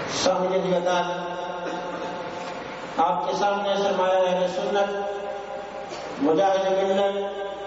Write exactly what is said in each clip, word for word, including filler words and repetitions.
سامنے دیگر آپ کے سامنے سرمایہ اہل سنت مجاہد ملت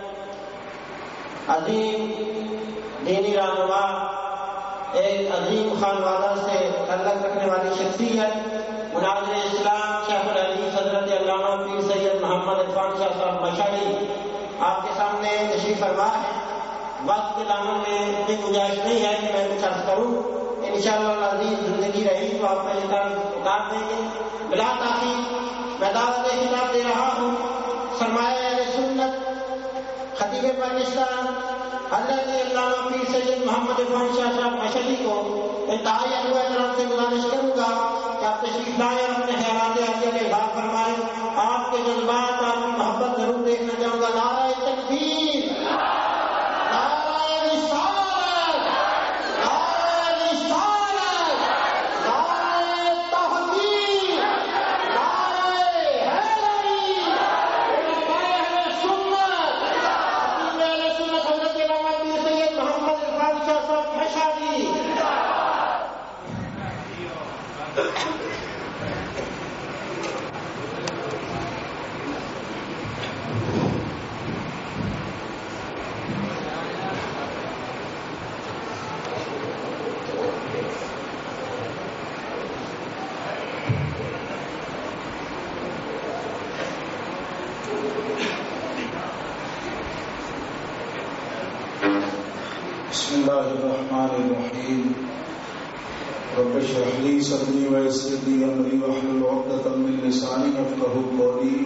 عظیم دینی رہنما ایک عظیم خانوادہ سے تعلق رکھنے والی شخصیت مناظر اسلام شیخ الحدیث حضرت علامہ پیر سید محمد عرفان شاہ صاحب مشہدی آپ کے سامنے تشریف فرما ہے۔ وقت کے دامن میں اتنی گنجائش نہیں ہے کہ میں کچھ عرض کروں، انشاءاللہ العزیز زندگی رہی تو آپ کا یہ کام اتار دیں گے۔ بلا تاخیر میں دعوت خطاب دے رہا ہوں سرمایہ اہل سنت خطیب پاکستان حضرت علامہ پیر سید محمد عرفان شاہ صاحب مشہدی کو انتہائی انواع طرف سے گزارش کروں گا کہ آپ تشریف لائیں اور اپنے خیالات عالیہ کا اظہار فرمائیں۔ آپ کے جذبات، آپ کی محبت ضرور دیکھنا چاہوں گا۔ نعرہ تکبیر، نعرہ رسالت، نعرہ رسالت، نعرہ تحقیق، نعرہ حیدری، علماء اہل سنت، خطیب اہل سنت حضرت علامہ پیر سید محمد عرفان شاہ صاحب مشہدی۔ بسم اللہ الرحمن الرحیم۔ رب اشرح لي صدری ويسر لي امری واحلل عقدۃ من لسانی یفقهوا قولی۔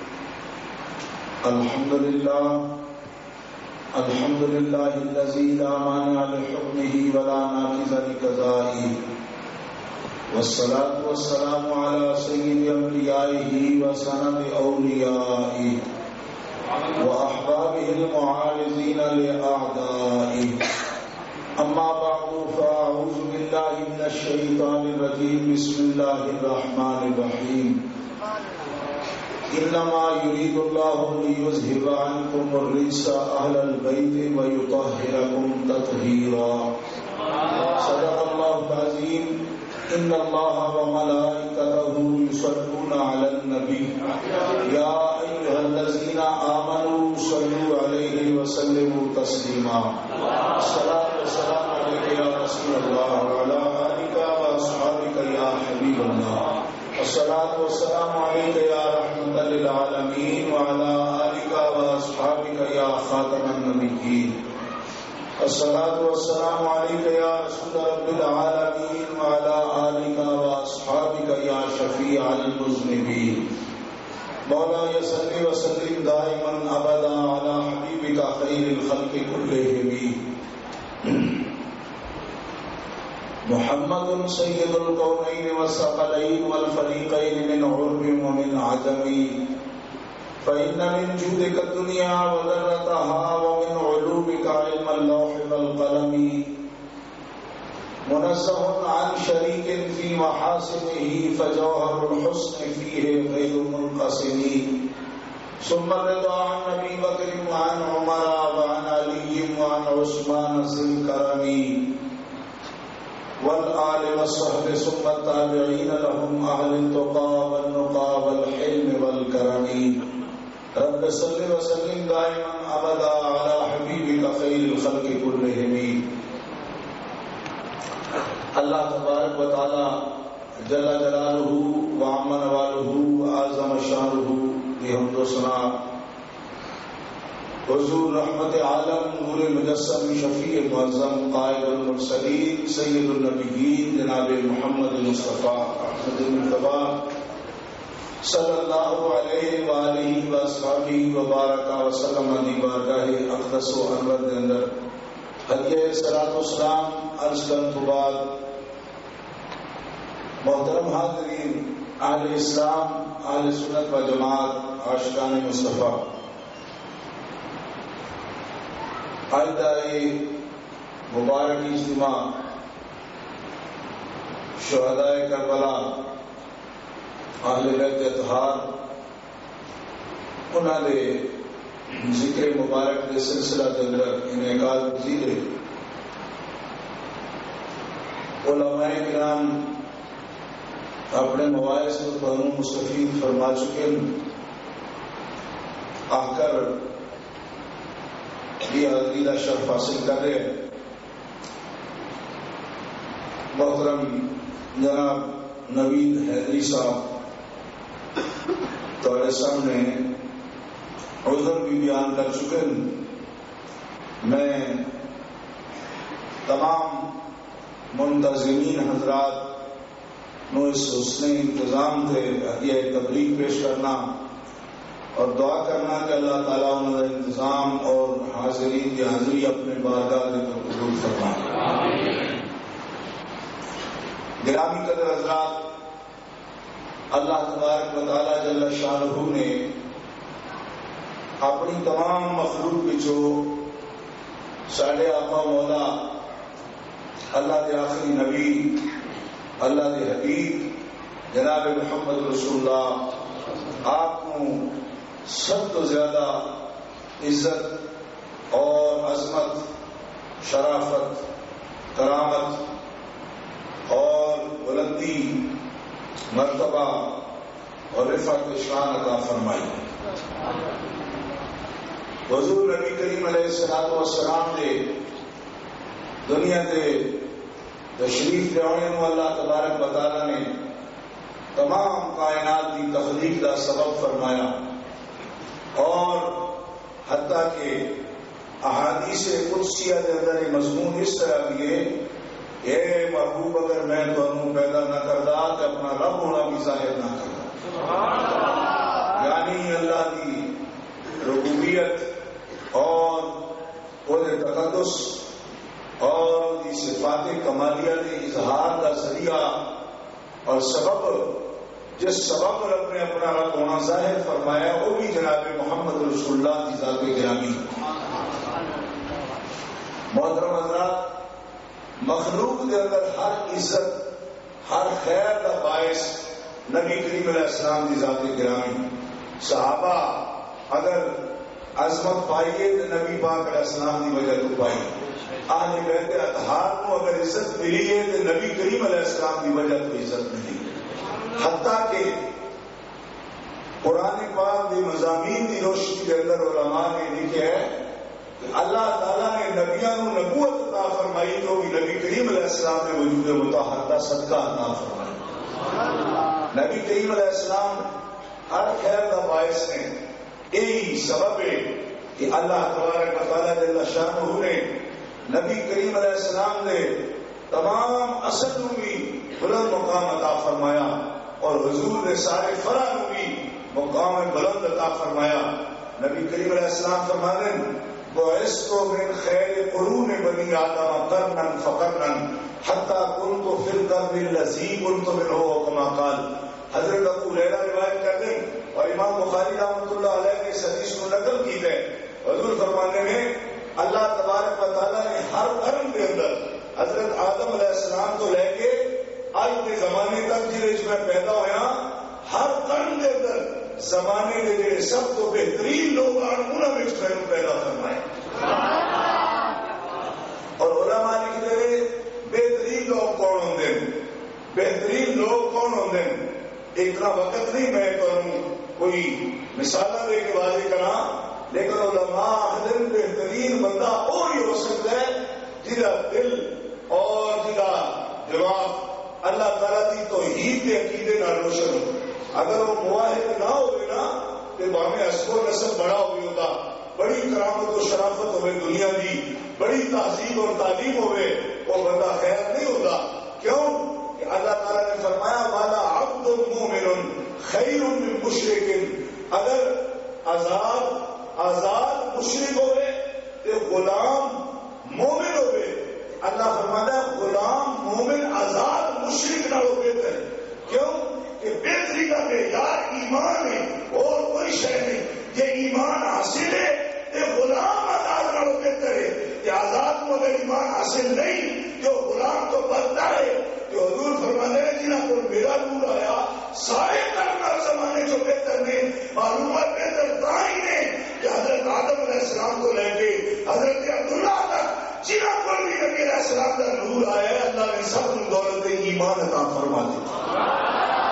الحمد للہ الحمد للہ الذی لا مانع لحکمہ ولا ناقض لقضائہ، والصلاة والسلام علی سید انبیائہ وسند اولیائہ وأحبابه المعارضين لأعدائه، أما بعد فأعوذ بالله من الشيطان الرجيم، بسم الله الرحمن الرحيم، إنما يريد الله ليذهب عنكم الرجس أهل البيت ويطهركم تطهيرا، صدق الله العظيم۔ إن الله وملائكته يصلون على النبي يا أيها الذين آمنوا صلوا عليه وسلموا تسليما۔ الصلاة والسلام عليك يا رسول الله وعلى آلك وأصحابك يا حبيب الله، الصلاة والسلام عليك يا رحمة للعالمين وعلى آلك وأصحابك يا خاتم النبيين، الصلاة والسلام عليك يا رسول رب العالمين وعلى آلك وأصحابك يا شفيع المذنبين۔ مولاي صل وسلم دائما أبدا على حبيبك خير الخلق كلهم محمد سيد الكونين والثقلين والفريقين من عرب ومن عجم، فإن من جودك الدنيا وذرتها ومن علومك علم اللوح والقلم، منزه عن شريك في محاسنه فجوهر الحسن فيه غير منقسم، ثم الرضا عن أبي بكر وعن عمر وعن علي وعن عثمان ذي الكرم والآل والصحب، ثم التابعين لهم أهل التقى والنقى والحلم والكرم۔ رب صل وسلم دائما ابدا على حبیبک خیر الخلق کلہم۔ اللہ تبارک و تعالی جل جلالہ وعم نوالہ اعظم شانہ کی حمد و ثنا حضور رحمت عالم نور مجسم شفیع معظم قائد المرسلین سید النبیین جناب محمد مصطفیٰ احمد المصطفیٰ صلی اللہ علیہ وآلہ وصحبہ وبارک وسلم دی بارگاہ اقدس و انور دے اندر حدیعِ صلاۃ و سلام عرض کرن تو بعد محترم حاضرین، اہل اسلام، اہل سنت و جماعت، عاشقان مصطفیٰ، آئندہ مبارک اجتماع شہدائے کربلا اہل بیت اطہار انہوں نے ذکر مبارک کے سلسلہ کے اندر انعقاد پذیر علماء کرام اپنے مواعظ کو بہنوں مستفید فرما چکے آ کر یہ عقیدہ شرف حاصل کر رہے ہیں. محترم جناب نوید حیدری صاحب تمہارے سامنے عذر بھی بیان کر چکے. میں تمام منتظمین حضرات نو اس حسن انتظام تھے یہ تبلیغ پیش کرنا اور دعا کرنا کہ اللہ تعالیٰ ان کا انتظام اور حاضرین کی حاضری اپنے بارگاہ میں قبول فرمائے. گرامی قدر حضرات، اللہ تبارک و تعالیٰ جل شانہ نے اپنی تمام مخلوق بچو ساڈے آقا مولا اللہ کے آخری نبی اللہ کے حبیب جناب محمد رسول اللہ آپ کو سب تو زیادہ عزت اور عظمت، شرافت، کرامت اور بلندی، مرتبہ اور رفعت شان عطا فرمائی. حضور نبی کریم علیہ الصلوۃ والسلام دے دنیا کے تشریف لے آنے کو اللہ تبارک و تعالیٰ نے تمام کائنات کی تخلیق کا سبب فرمایا اور حتیٰ کہ احادیث قدسیہ کے اندر یہ مضمون اس طرح دیے اے محبوب اگر میں تمہیں پیدا نہ کرتا تو اپنا رب ہونا بھی ظاہر نہ کرتا. یعنی اللہ کی ربوبیت اور وہ تقدس اور دی صفات کمالیہ کے اظہار کا ذریعہ اور سبب جس سبب رب نے اپنا رب ہونا ظاہر فرمایا وہ بھی جناب محمد رسول اللہ کی ذات گرامی. محترم حضرات، مخلوق کے اندر ہر عزت ہر خیر کا باعث نبی کریم علیہ السلام کی ذات گرامی. صحابہ اگر عظمت پائیے تو نبی پاک علیہ السلام کی وجہ تو پائی. آج بیت اطہار کو اگر عزت ملی ہے تو نبی کریم علیہ السلام کی وجہ تو عزت ملی. حتیٰ کہ قرآن پاک کے مضامین کی روشنی کے اندر علماء نے لکھے ہے کہ اللہ تعالیٰ نے نبیوں کو نبوت عطا فرمائی تو بھی نبی کریم علیہ السلام نے وجود مطہرہ صدقہ عطا فرمائی. نبی کریم علیہ السلام ہر خیر کا باعث ہیں. یہی سبب ہے کہ اللہ تبارک و تعالیٰ جل شانہ نے نبی کریم علیہ السلام نے تمام اصل کو بھی بلند مقام عطا فرمایا اور حضور نے سارے فرع کو بھی مقام بلند عطا فرمایا. نبی کریم علیہ السلام فرماتے ہیں بعثت من خیر قرون بنی آدم قرنا فقرنا حتی کنت فی القرن الذی کنت منہ کما قال. حضرت ابو ہریرہ روایت کرتے ہیں اور امام بخاری رحمۃ اللہ علیہ نے اس حدیث کو نقل کی ہے. حضور فرمانے میں اللہ تبارک و تعالیٰ نے ہر قرن کے اندر حضرت آدم علیہ السلام کو لے کے آج کے زمانے تک جس میں پیدا ہوا ہر قرن کے اندر زمانے کے جڑے سب تو بہترین لوگ انہوں نے پیدا فرمائے. اور علماء لکھتے ہیں بہترین لوگ کون ہوتے ہیں، بہترین لوگ کون ہوتے ہیں. اتنا وقت نہیں میں کروں کوئی مثال دے کے واضح کرا، لیکن علماء حضرت بہترین بندہ وہی ہو سکتا ہے جہاں دل اور جہاں دماغ اللہ تعالیٰ کی توحید کے عقیدے نہ روشن ہو. اگر وہ موحد نہ ہوئے نا تو ہمیں حسب و نسب بڑا ہوئی ہوتا، بڑی کرامت و شرافت ہوئے دنیا کی، بڑی تہذیب اور تعلیم ہوئے، وہ بندہ خیر نہیں ہوتا. کیوں کہ اللہ تعالیٰ نے فرمایا والا عبد مومن خیر من مشرک. اگر آزاد آزاد مشرک ہوئے تو غلام مومن ہوئے. اللہ فرماتا ہے غلام مومن آزاد مشرک نہ ہو بہتر. کیوں کہ بہتری کا معیار ایمان ہے اور کوئی شے نہیں. یہ ایمان حاصل ہے کہ غلام آزاد نہ ہو بہتر ہے. کہ آزاد کو اگر ایمان حاصل نہیں جو غلام تو بنتا ہے. جو حضور فرماتے ہیں جنہاں کو میرا نور آیا سارے کرنا زمانے جو بہتر نے معلومات بہتر دائی نے کہ حضرت آدم علیہ السلام کو لے کے حضرت عبداللہ تک جنہاں کو بھی نبی علیہ السلام کا نور آیا ہے اللہ نے سب دولت ایمان عطا فرما دی.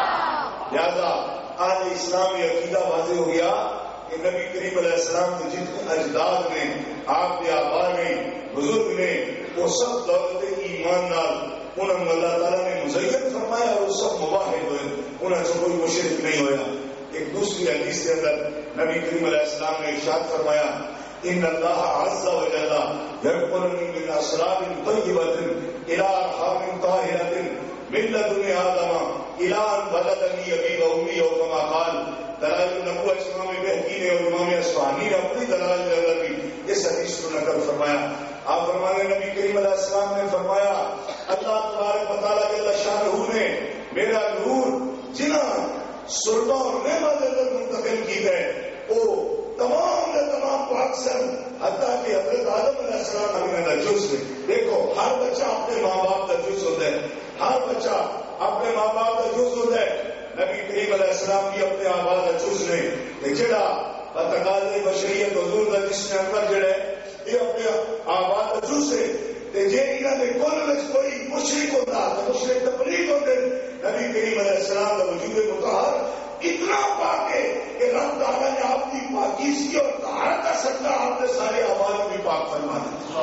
لہذا اہل اسلامی عقیدہ واضح ہو گیا کہ نبی کریم علیہ السلام کے جتنے اجداد نے، آپ کے آبا نے، بزرگ نے، وہ سب دولت ایمان نال انہوں نے اللہ تعالیٰ نے مزین فرمایا اور وہ سب مباحد ہوئے، انہوں سے کوئی مشرک نہیں ہویا۔ ایک دوسری حدیث کے اندر نبی کریم علیہ السلام نے ارشاد فرمایا ان اللہ عز و جل ينقلني من اسرار طیبۃ الى ارحام طاہرۃ من لدن آدم الى ان بلغنی ابی و امی او کما قال۔ دلائل النبوۃ امام بہقی نے اور امام اصفہانی نے اپنی دلائل کے اندر بھی اس حدیث کو نقل فرمایا۔ آپ فرمانے نبی کریم علیہ السلام نے فرمایا اللہ تبارک و تعالیٰ جل شانہ نے میرا نور جنا سلطہ اور نعمت اندر منتقل کی ہے وہ تمام نے تمام پاک سن، حتیٰ کہ حضرت آدم علیہ السلام ہمیں نہ جز میں۔ دیکھو ہر بچہ اپنے ماں باپ کا جز ہوتا ہے، ہر بچہ اپنے ماں باپ کا جز ہوتا ہے۔ نبی کریم علیہ السلام بھی اپنے آبا کا جز نے کہ جڑا بتقاضے بشریت حضور کا جس میں اندر جڑا ہے یہ اپنے آبا کا جز ہے۔ جی انہوں نے کل کوئی مشرک ہوتا تو مشرک تبلیغ ہوتے، نبی کریم علیہ السلام کا وجود مطہر اتنا پاک ہے کہ رب تعالیٰ نے آپ کی پاکیزگی اور طہارت کا صدقہ آپ نے سارے اعمال بھی پاک فرما دیا۔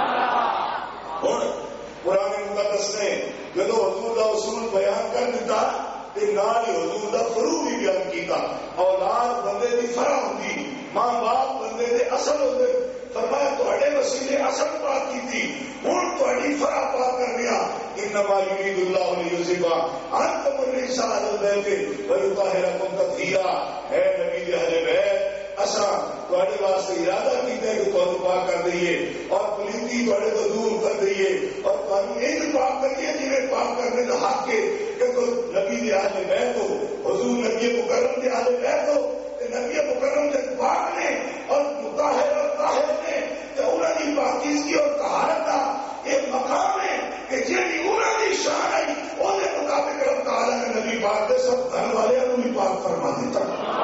اور قرآن مقدس نے جب حضور کا اصول بیان کر دیتا کہ نال ہی حضور کا فروع بھی بیان کیتا۔ اولاد بندے کی فرع ہوتی، ماں باپ بندے کے اصل ہوتے، فرمایا تھوڑے وسیلے اصل پاک کی تھی، ہوں تھوڑی فرع پاک کر دیا۔ انما یرید اللہ لیذھب عنکم الرجس اہل البیت ویطہرکم تطہیرا۔ اے نبی دے اہل بیت اساں تھوڑے واسطے ارادہ کیتا ہے کہ تھانوں پاک کر دئیے اور پلیتی تھوڑے تو دور کر دئیے اور تھانوں انج پاک کریے جویں پاک کرنے کا حق ہے کہ کوئی نبی دے اہل بیت ہو، حضور نبی مکرم دے اہل بیت ہو، نبی مکرم دے پاک نے اور مطہر اور طاہر نے کہ انہوں کی پاکیزگی اور طہارت کا ایک مقام ہے کہ جیڑی انہوں کی شان ہے وہ مطابق رب تعالیٰ نے نبی پاک دے سب گھر والے بھی پاک فرما دیتا۔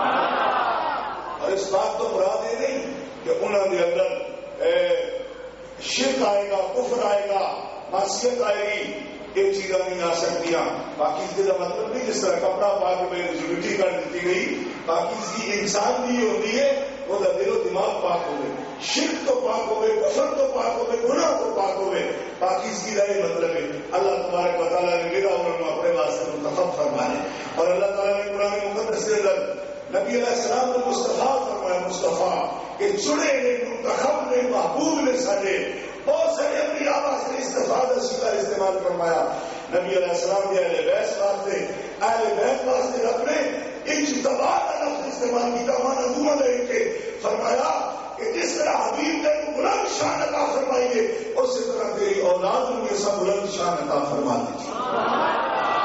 اور اس بات تو مراد یہ نہیں کہ انہوں نے اندر شرک آئے گا، کفر آئے گا، معصیت آئے گی، یہ چیزیں نہیں آ سکتی۔ پاکیزگی کا مطلب نہیں جس طرح کپڑا پاک میں مٹی کر دیتی گئی، پاکیزگی انسان بھی ہوتی ہے وہ دل و دماغ پاک ہوئے، شرک تو پاک ہوئے، کفر تو پاک ہوئے، گناہ تو پاک ہوئے۔ پاکیزگی کا یہ مطلب ہے اللہ تبارک و تعالیٰ نے میرا انہوں نے اپنے واسطے منتخب فرمانے، اور اللہ تعالیٰ نے قرآن مقدس کے اندر نبی علیہ السلام کو مصطفیٰ فرمایا، مصطفیٰ کہ چنے نے، منتخب نے، محبوب نے سجے۔ بہت سارے اپنی آواز سے استفادہ سیدھا استعمال فرمایا نبی علیہ السلام کے اہل بیت واسطے، اہل بیت واسطے اپنے اجتباء کا لفظ استعمال کیا، مانا جمل ہے کہ فرمایا کہ جس طرح حبیب نے بلند شان عطا فرمائی ہے اسی طرح تیری اولاد میں سب بلند شان عطا فرما دیجیے۔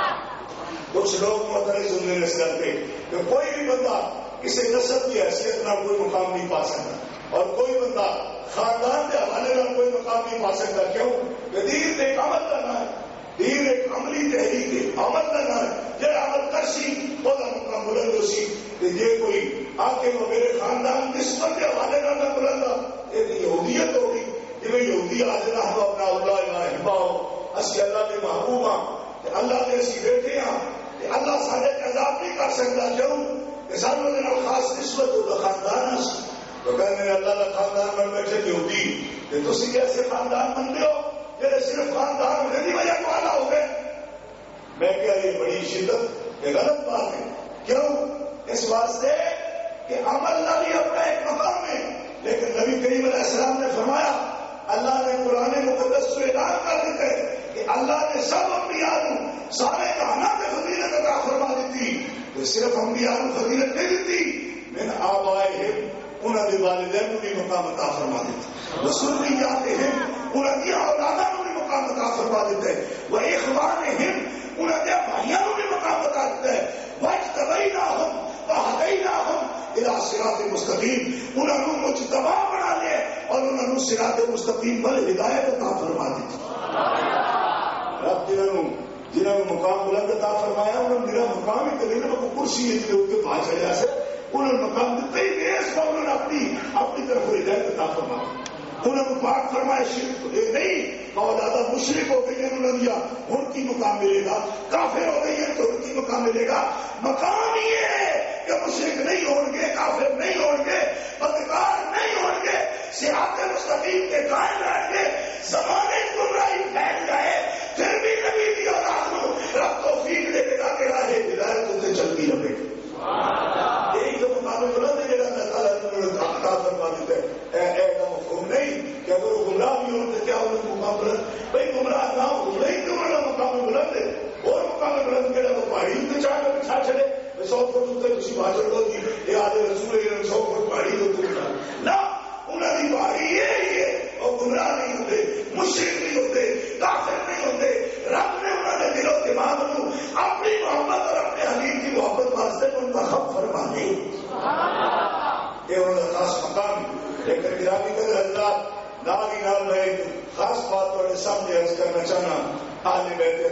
کچھ لوگ معترض ہونے اس کرتے کہ کوئی بھی بندہ کسی نسب کی حیثیت نہ کوئی مقام نہیں پا سکتا اور کوئی بندہ خاندان کے حوالے نہ کوئی مقام نہیں پا سکتا۔ کیوں کہ دین ایک عمل کرنا ہے، دین ایک عملی تحریک ہے، عمل کرنا ہے، جب عمل کرسی وہ مقام بلند ہو سی کہ یہ کوئی آ کے وہ میرے خاندان نسبت کے حوالے نہ نہ بلندا، یہ یہودیت ہوگی۔ جب یہودی حاضر ہو اپنا اللہ احبا ہو، اسی اللہ کے محبوب ہاں، اللہ کے اسی بیٹے ہاں، اللہ سارے عذاب نہیں کر سکتا۔ کیوں کہ سانوں نے خاص نسبت ہو خاندان تو کہنے اللہ کا خاندان بن بیٹھے یہودی کہ تسی کیسے خاندان بنتے ہو جیسے صرف خاندان ہونے کی وجہ والا ہو گئے۔ میں کیا یہ بڑی شدت یہ غلط بات ہے۔ کیوں اس واسطے کہ عمل نہ بھی اپنا ایک مقام ہے، لیکن نبی کریم علیہ السلام نے فرمایا اللہ نے قرآن مقدس کو اعلان کر دیتے کہ اللہ نے سب انبیاء سارے کہانات میں فضیلت عطا فرما دیتی، تو صرف انبیاء کو فضیلت نہیں دیتی، من آبائہم انہوں نے والدین کو بھی مقام عطا فرما دیتے، وذریاتہم انہوں نے اولادوں کو بھی مقام عطا فرما دیتے، واخوانہم انہوں نے بھائیوں کو بھی مقام عطا دیتے، واجتبیناہم وہدیناہم الی صراط مستقیم انہوں نے مجتبی بنا لے اور انہوں نے صراط مستقیم پر ہدایت عطا فرما دی۔ رب جنہوں جنہوں نے مقام بلند عطا فرمایا انہوں نے میرا مقام ہی کبھی نہ کرسی ہے جو کے پاس چڑھا سے انہوں نے مقام دیتے ہی دیس کو انہوں نے اپنی اپنی طرف ہدایت عطا فرمایا، انہوں نے پاک فرمایا شرک نہیں اولادہ مشرک ہو گئی ہیں انہوں نے ان کی مقام ملے گا، کافر ہو گئی ہیں تو ان کی مقام ملے گا. مقام یہ ہے کہ مشرک نہیں ہوں گے، کافر نہیں ہوں گے، بدکار نہیں ہوں گے، صراط مستقیم کے قائم رہیں گے. زمانے گمراہی پھیل جائے پھر بھی نبی کی اولاد کو رب توفیق دے گا کہ راہ ہدایت سے چلتی رہے گی. یہی تو مقام بلند ہے جہاں اللہ تعالیٰ نے عطا فرما دیتا ہے. اے کا مفہوم نہیں کہ اگر وہ گمراہ بھی ہوں تو کیا ان کو مقام بلند، بھائی گمراہ نہ ہو نہیں تو بڑا مقام بلند ہے. اور مقام بلند کے وہ پہاڑی پہ چاہ کر بچھا چلے سو فٹ اتنے کسی بھاجر ہوتی یہ آدھے رسول سو فٹ پہاڑی ہوتے نہ انہوں کی پہاڑی یہ ہی ہے. اور گمراہ نہیں ہوتے، مشرک نہیں ہوتے، کافر نہیں ہوتے. رب نے انہوں نے دل و دماغ کو اپنی محبت اور اپنے حبیب کی محبت واسطے منتخب فرما دی. یہ انہوں نے خاص مقام. لیکن گرامی قدر حضرات نال ہی نال میں ایک خاص بات اور سامنے عرض کرنا چاہنا. اہل بیت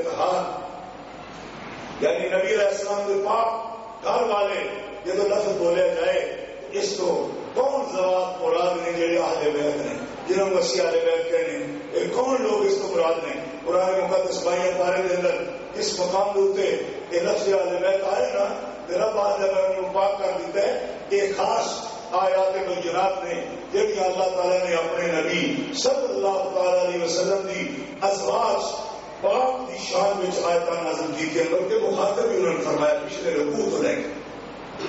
اتحاد یعنی نبی علیہ السلام کے پاک گھر والے جب لفظ بولے جائے اس کو کون زوات مراد نے جڑے اہل بیت نے جنہوں مسیح اہل بیت کہنے یہ کون لوگ اس کو مراد نے. قرآن مقدس بائیاں پارے کے اندر اس مقام کے اتنے یہ لفظ اہل بیت آئے نا میرا بات جب انہوں پاک کر دیتا ہے کہ خاص آیات بینات نے جبکہ اللہ تعالیٰ نے اپنے نبی صلی اللہ تعالی علیہ وسلم کی ازواج پاک کی شان میں آیات نازل کی تھی. بلکہ مخاطب بھی انہوں نے فرمایا پچھلے رکوع کو لے کے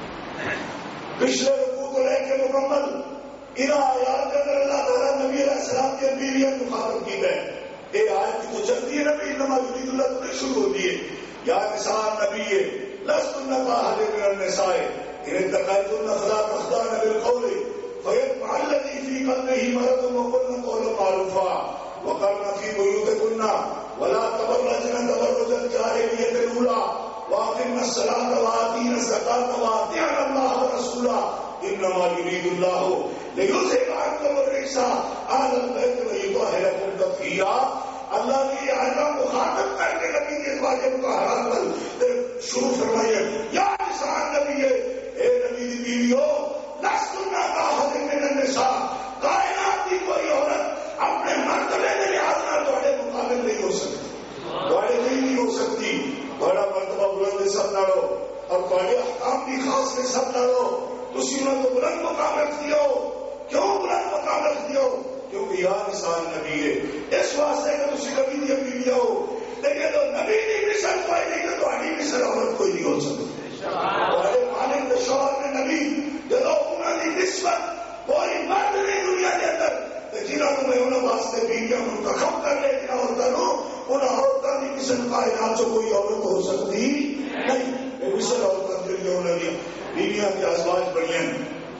پچھلے رکوع کو لے کے مکمل ان آیات کے اندر اللہ تعالیٰ نبی علیہ السلام کی بیویاں مخاطب کی ہے. یہ آیت کی تو چلتی ہے نبی انما یرید اللہ تو نہیں شروع ہوتی ہے یا نساء نبی لستن کاحد من النساء ان اتقیتن فلا تخضعن بالقول فیطمع الذی فی قلبہ مرض وقلن قولا معروفا وقرن فی بیوتکن ولا تبرجن تبرج الجاہلیۃ الاولی واقمن الصلاۃ وآتین الزکاۃ واطیعن اللہ ورسولہ انما یرید اللہ لیذهب عنکم الرجس اہل البیت ویطہرکم تطہیرا. اللہ نے یہ آیت مخاطب کر کے نبی کے ازواج مطہرات پر شروع فرمایا یا نساء نبی اے نبی کی بیویوں لستن کاحد من النساء کائنات کی کوئی عورت اپنے مرتبے کے لحاظ نہ تھوڑے مقابل نہیں ہو سکتی، تھوڑے نہیں نہیں ہو سکتی. بڑا مرتبہ بلند سب نڑو اور تھوڑے احکام بھی خاص نے سب نڑو. تسی انہوں کو بلند مقام رکھ دیا ہو. کیوں بلند مقام رکھ دیا ہو؟ کیونکہ یا نساء نبی ہے اس واسطے کہ تسی نبی دی بیویاں ہو. لیکن تو نبی دی مثل کوئی نہیں تو تھوڑی مثل عورت کوئی نہیں ہو سکتی. تھوڑے مالک کے شوہر نے نبی جب انہوں نے نسبت کوئی مرد نہیں دنیا کے اندر جنہوں میں انہوں واسطے بیویاں منتخب کر لے جنہوں عورتوں ان عورتوں کی مثل کائنات سے کوئی عورت ہو سکتی نہیں. مثل عورتوں کے لیے انہوں نے بیویاں کی ازواج بڑی ہیں.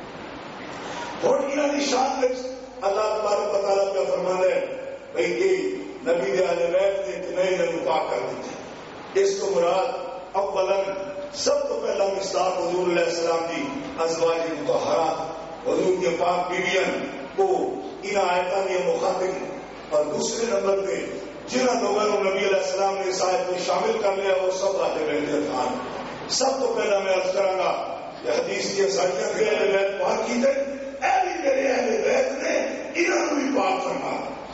اور انہوں کی شان میں اللہ تبارک و تعالیٰ کا فرمان ہے بھائی کہ نبی دے اہل بیت نے اتنے ہی پاک کر دیتے. اس کو مراد اولا سب تو پہلا مصداق حضور علیہ السلام کی ازواج مطہرات حضور کے پاک بیویاں کو ان آیتوں نے مخاطب. اور دوسرے نمبر پہ جنہوں لوگوں کو نبی علیہ السلام نے اس آیت میں شامل کر لیا وہ سب اہل بیت تھا. سب تو پہلا میں عرض کروں گا کہ حدیث کی ساریاں پھر اہل بیت پاک کی تھے. اے بھی میرے اہل بیت نے انہوں بھی پاک فرما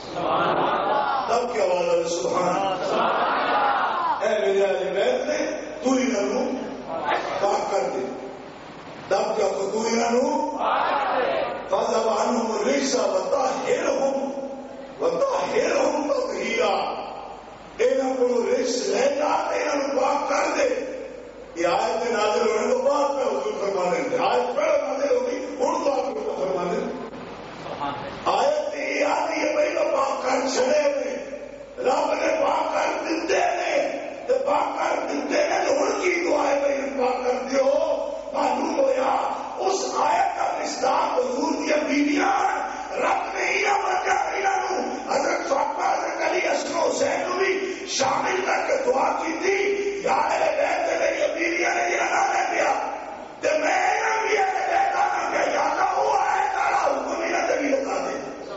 تب کیا آواز ہے سبحان. اے میرے اہل بیت نے تو انہوں پاک کر دے تب کیا تو انہوں فَذَبْ عَنْهُمُ الرِّجْسَ وَطَهِّرْهُمْ وَطَهِّرْهُمْ تَطْهِيرًا. انہوں کو رجس لے جا انہوں پاک کر دے. یہ آیت نازل ہونے تو بعد میں حضور فرمانے تھے. آیت پہلے نازل ہوگی ان تو آپ کو فرمانے آیت یہ آتی ہے پہلے پاک کر چھڑے ہوئے رب نے پاک کر دیتے نے تو پاک کر دیتے نے تو ان کی دعائیں پہلے پاک کر دیو. معلوم ہویا اس آیت کا مصداق حضور کی بیویاں رب نے انہوں بچا انہوں حضرت فاطمہ حضرت علی حسن حسین کو بھی شامل کر کے دعا کی تھی. یا اہل بیت سے میری بیویاں نے یہ نام لے دیا تو میں انہوں بھی اہل بیت آنا کیا یادہ ہوا ہے تارا حکم انہوں نے بھی لگا دے.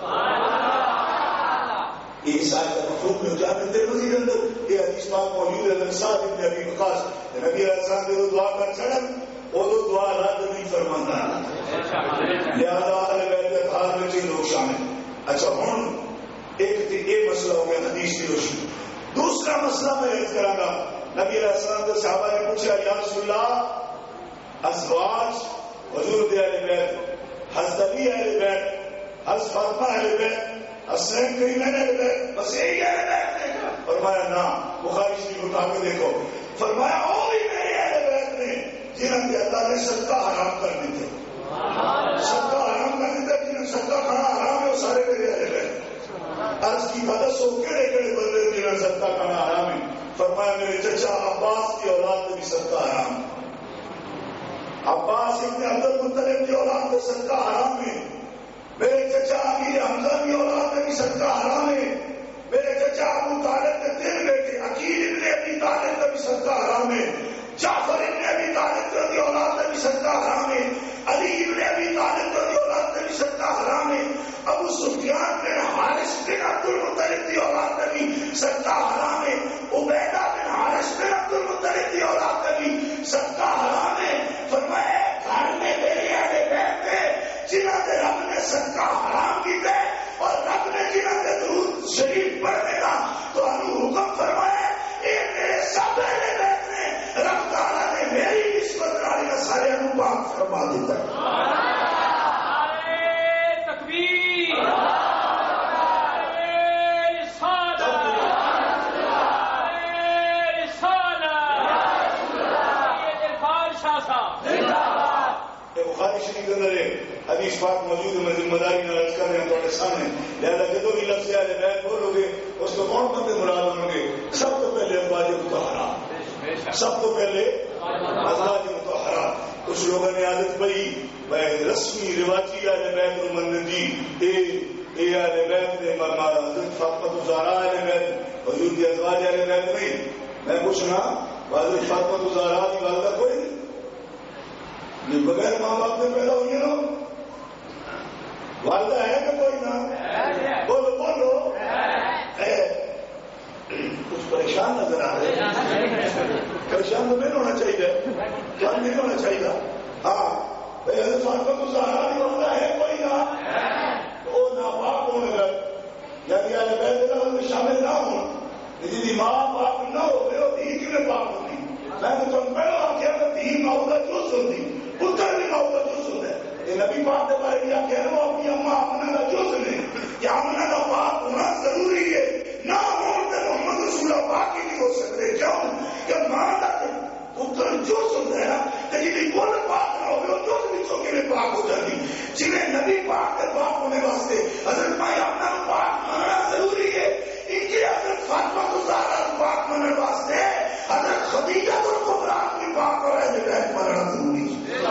یہ اس آیت کا مفہوم میں جامع ترمذی کے اندر یہ حدیث پاک موجود ہے. سعد بن ابی وقاص نبی علیہ السلام نے دعا کر چڑھن وہ تو دعا رد نہیں فرماتا لہذا اہل بیت کے خاص میں چیز لوگ شامل. اچھا ہوں ایک یہ مسئلہ ہو گیا حدیث کی روشنی. دوسرا مسئلہ میں عرض کروں گا. نبی علیہ السلام کے صحابہ نے پوچھا یا رسول اللہ ازواج حضور دے اہل بیت حضرت علی اہل بیت حضرت فاطمہ اہل بیت حسین کریم اہل بیت بس یہی اہل بیت ہے؟ فرمایا نا. بخاری شریف اٹھا کے دیکھو. فرمایا اور بھی میرے اہل بیت نے جنہوں نے اللہ نے صدقہ حرام کر دی تھے. صدقہ حرام کر دی تھے. جنہیں صدقہ کھانا حرام ہے وہ سارے میرے اہل بیت. عرض کی مدد سو کہڑے کہڑے بندے جنہیں صدقہ کھانا حرام ہے؟ فرمایا میرے چچا عباس کی اولاد میں بھی صدقہ حرام. عباس ابن عبد المطلب کی اولاد میں صدقہ حرام ہے. میرے چچا امیر حمزہ کی اولاد میں بھی صدقہ حرام ہے. میرے چچا ابو طالب کے تین بیٹے عقیل ابن ابی طالب کا بھی صدقہ حرام ہے. جعفر ابن ابی طالب کی اولاد میں بھی صدقہ حرام ہے. علی ابن ابی طالب کی اولاد میں بھی صدقہ حرام ہے. ابو سفیان بن حارث بن عبد المطلب کی اولاد میں بھی صدقہ حرام ہے. عبیدہ بن حارث بن عبد المطلب کی اولاد میں بھی صدقہ حرام ہے. فرمایا گھر میں میرے اہل بیت تھے جنہوں نے رب نے صدقہ حرام کیتے اور رب نے جنہوں نے درود شریف پڑھنے کا تو حکم فرمایا یہ میرے سب اہل بیت نے. رب تعالیٰ نے میری نسبت والی کا سارے پاک فرما دیتا ہے. بخاری شریف کے اندر حدیث پاک موجود ہے. میں ذمہ داری نہ عرض کر رہے ہیں تمہارے سامنے. لہذا جدو بھی لفظ اہل بیت بولو گے اس کو کون بندے مراد ہوں گے؟ سب تو پہلے ازواج مطہرہ. سب تو پہلے ازواج مطہرہ. کچھ لوگوں نے عادت پڑی رسمی رواجی اہل بیت کو منن جی اے اہل بیت نے حضرت فاطمہ الزہرا اہل بیت حضور کی ازواج اہل بیت نہیں. میں پوچھنا حضرت فاطمہ الزہرا کی والدہ کوئی نہیں؟ یہ بغیر ماں باپ نے پیدا ہوئی نا. والدہ ہے کہ کوئی نہ؟ بولو بولو. کچھ پریشان نظر آ رہے ہیں. پریشان تو نہیں ہونا چاہیے. کیا نہیں ہونا چاہیے؟ ہاں بھائی حضرت فاطمہ الزہرا کی والدہ ہے کوئی نہ؟ وہ ناپاک ہونے گئے یعنی اہل بیت میں شامل نہ ہوں. جی ماں باپ نہ ہو گئے وہ دھی کیوں پاک ہوتی؟ میں نے تم پہلے آخیا کہ دھی ماؤ کا جز ہوتی پتر بھی ماؤ کا جز ہوتا ہے. یہ نبی پاک کے بارے میں کہہ رہا ہوں اپنی اماں امنا کا جز نے کہ امنا کا پاک ہونا ضروری ہے. نہ ہونے محمد رسول اللہ پاک ہی نہیں ہو سکتے. کیوں کہ ماں کا پتر جز ہوتا ہے نا. لیکن کون پاک نہ ہو جز بھی چوکے میں پاک ہو جاتی. جنہیں نبی پاک کے پاک ہونے واسطے حضرت ماں امنا کا پاک ہونا ضروری ہے. ان کی حضرت فاطمہ الزہرا پاک ہونے واسطے حضرت خدیجہ الکبریٰ کی پاک اور اہل بیت پڑھنا ضروری ہے.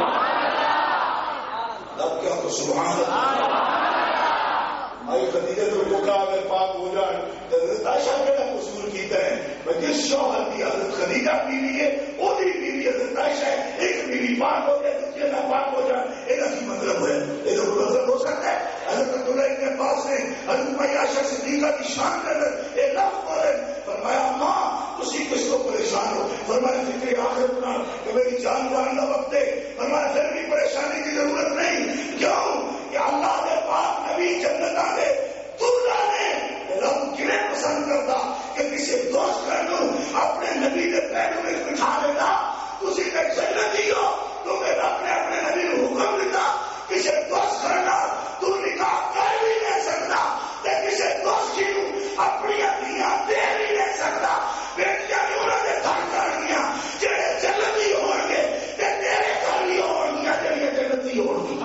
اب کیا تو سبحان اللہ. آئی خدیجہ الکبریٰ اگر پاک ہو جائے تو حضرت عائشہ کا قصور کیتا ہے. میں جس شوہر کی حضرت خدیجہ بیوی ہے وہ بھی بیوی حضرت عائشہ ہے. ایک بیوی پاک ہو جائے دوسری نہ پاک ہو جائے یہ کی مطلب ہے؟ یہ تو مطلب ہو سکتا ہے. حضرت عبداللہ ابن عباس نے حضرت عائشہ صدیقہ کی شان کے اندر ایک لفظ بولے. فرمایا ماں تسی کس کو پریشان ہو؟ فرمایا فکر آخرت نہ کہ میری جان جان نہ وقت ہے. فرمایا پھر بھی پریشانی کی ضرورت نہیں. کیوں کہ اللہ نے پاک نبی جنت آنے دلہا نے رب کنہیں پسند کرتا کہ کسی دوست کر دوں اپنے نبی کے پیروں میں بٹھا لیتا. تسی میں جنتی ہو تمہیں رب نے اپنے نبی کو حکم دیتا کسی دوست کرنا تو نکاح کر بھی نہیں سکتا. کسی دوست کی اپنی اپنیاں دے بھی نہیں سکتا. بیٹیاں بھی انہوں نے گھر کر دیا جڑے جنتی ہو گے تیرے گھر بھی ہو گیا جڑے جنتی ہو گی.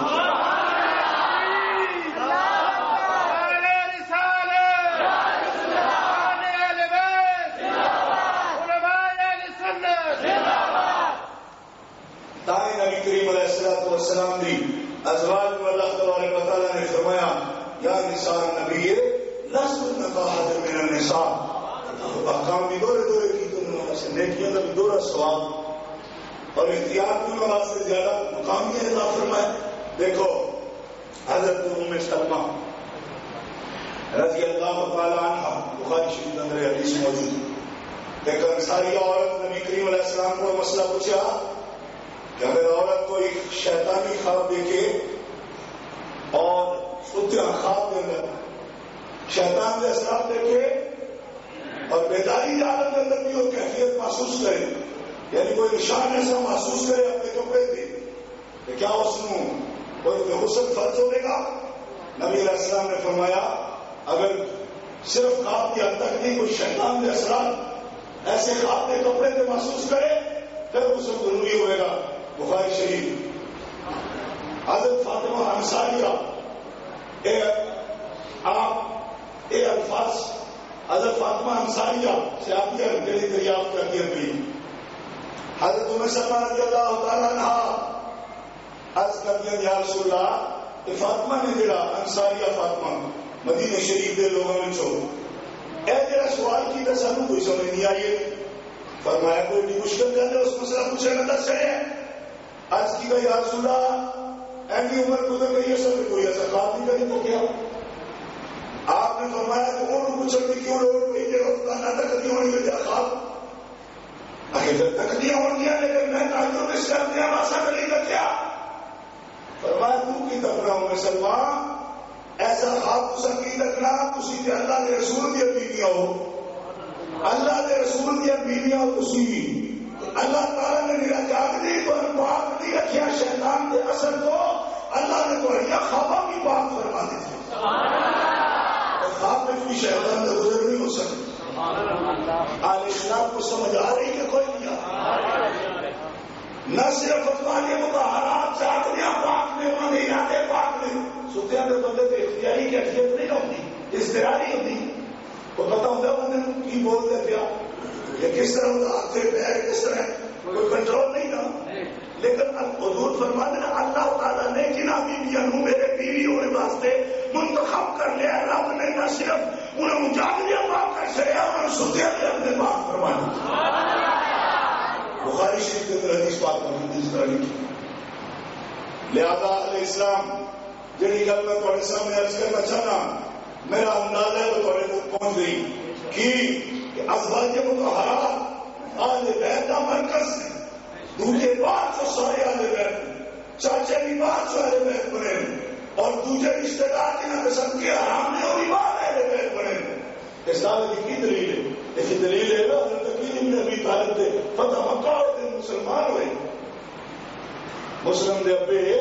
تائیں نبی کریم علیہ الصلوۃ والسلام دی ازواج کو اللہ تبارک و تعالیٰ نے فرمایا یا نساء نبی لستن کاحد من النساء. احکام بھی دورے دورے کی تو سے نیکیاں کا بھی دورہ ثواب اور اختیار کی نماز سے زیادہ مقام یہ اللہ فرمائے. دیکھو حضرت ام سلمہ رضی اللہ تعالیٰ عنہ بخاری شریف اندر حدیث موجود. ایک انصاری عورت نبی کریم علیہ السلام کو مسئلہ پوچھا کہ اگر عورت کو ایک شیطانی خواب دیکھے اور خواب کے اندر شیطان کے اثرات دیکھے اور بیداری عالم کے اندر بھی وہ کیفیت محسوس کرے، یعنی کوئی نشان ایسا محسوس کرے اپنے کپڑے پہ کہ کیا اس کو کوئی حسن فرض ہونے گا. نبی علیہ السلام نے فرمایا اگر صرف خواب کی حد تک نہیں، کوئی شیطان کے اثرات ایسے خواب کے کپڑے پہ محسوس کرے پھر غسل ضروری ہوئے گا. بخاری شریف. حضرت فاطمہ انصاریہ آپ یہ الفاظ حضرت فاطمہ انصاریہ سے آپ کی دلی دریافت کرتی ہیں. حضرت ام سلمہ رضی اللہ تعالیٰ عنہ عرض کرتی ہیں یا رسول اللہ کہ فاطمہ نے جڑا انصاریہ فاطمہ مدینہ شریف کے لوگوں میں چھو اے جڑا سوال کی تو سانو کوئی سمجھ نہیں آئی. فرمایا کوئی بھی مشکل کر دے اس مسئلہ پوچھے نہ دس ہے. عرض کی گئی یا رسول اللہ ایسی عمر گزر گئی ہے سب کوئی ایسا خواب نہیں کری تو کیا. آپ نے فرمایا کہ وہ پوچھنے کی کیوں لوگ نہ تکتی ہونی میں خواب آخر تکتیاں ہو گیا لیکن میں تاجوں نے شرط دیا واسا کری تو کیا. فرمایا تو کی تکنا ہوں مسلمان ایسا خواب تو سکی رکھنا تسی کہ اللہ کے رسول دیا بیویاں ہو، اللہ کے رسول دیا بیویاں ہو تسی. اللہ تعالیٰ نے میرا جاگ دی تو پاک نہیں رکھیا شیطان کے اثر کو اللہ نے تو خوابہ بھی پاک فرما دی تھی. خواب میں کوئی شیطان کا گزر نہیں ہو سکتا. آل اسلام کو سمجھ آ رہی کہ کوئی نہیں آ نہ صرف فتوانے مطہرات چاہتیاں پاک نے وہاں ارادے پاک نے ستیاں دے بندے تو اختیاری کی اختیار نہیں ہوتی، اضطراری ہوتی. کو پتا ہوتا بندے کی بولتے پیا یہ کس طرح ہوتا ہاتھ سے پیر کس طرح کوئی کنٹرول نہیں تھا. لیکن حضور فرماتے ہیں اللہ تعالیٰ نے جنہ بیویاں نو میرے بیوی ہونے واسطے منتخب کر لیا. رب نے نہ صرف انہیں اجاگریاں پاک کر سکیا انہیں ستیاں دے اپنے پاک فرمایا. بخاری شریف کے اندر حدیث پاک موجود اس طرح لکھی. لہذا علیہ السلام جڑی گل میں تھوڑے سامنے عرض کرنا چاہنا میرا اندازہ ہے وہ تھوڑے تک پہنچ گئی کہ ازواج مطہرات آل بیت کا مرکز ہے. دوسرے بات جو سارے آل بیت چاچے بھی بات جو آل بیت بنے اور دوسرے رشتے دار جنہیں قسم کے حرام نے اور بات آل بیت بنے. اس طرح کی دلیل ہے ایسی دلیل ہے نا ابن ابی طالب دے فتح مکہ ہوئے مسلمان ہوئے. مسلم دے ابے